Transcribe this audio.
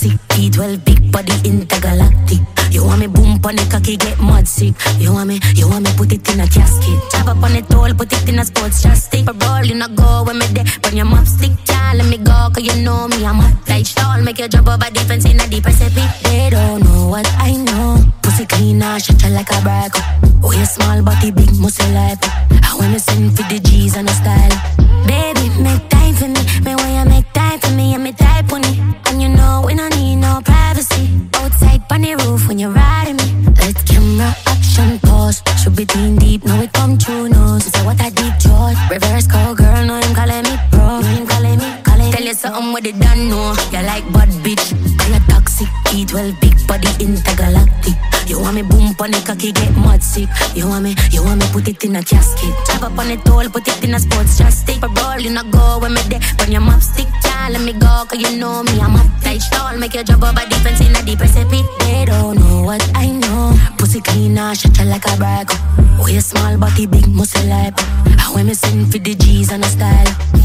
toxic. T12 big body intergalactic. You want me boom pon the cocky get mud sick. You want me put it in a casket. Chop up on the toll, put it in a sports chastic. For roll, you not go when me there. When your mop stick, y'all let me go, cause you know me, I'm hot like stall. Make you jump over defense in a deep Pacific. They don't know what I know. Pussy clean, shut you like a braco. Oh, you small body, big muscle like it. I wanna send for the G's and a style. Baby, make time for me. Me when you make time for me, I'm a type on it. And you know we don't need no privacy. Outside on the roof when you're riding me. Let camera action pause. Should be teen deep, know it come true nose. So what I deep joy. Reverse call girl, know him calling me bro. Know him calling me. Tell you something what they don't know. You like bad bitch. Kinda toxic. T12 big body intergalactic. You want me boom pon the cocky get mud sick. You want me put it in a casket. Chop up on the toll, put it in a sports chastic. For roll, you not go when me there. When your mop stick, y'all let me go, cause you know me, I'm hot like stall. Make you jump over defense in a deep Pacific. They don't know what I know. Pussy clean, shut you like a braco. Oh, you small body, big muscle like. When me send for the G's and a style.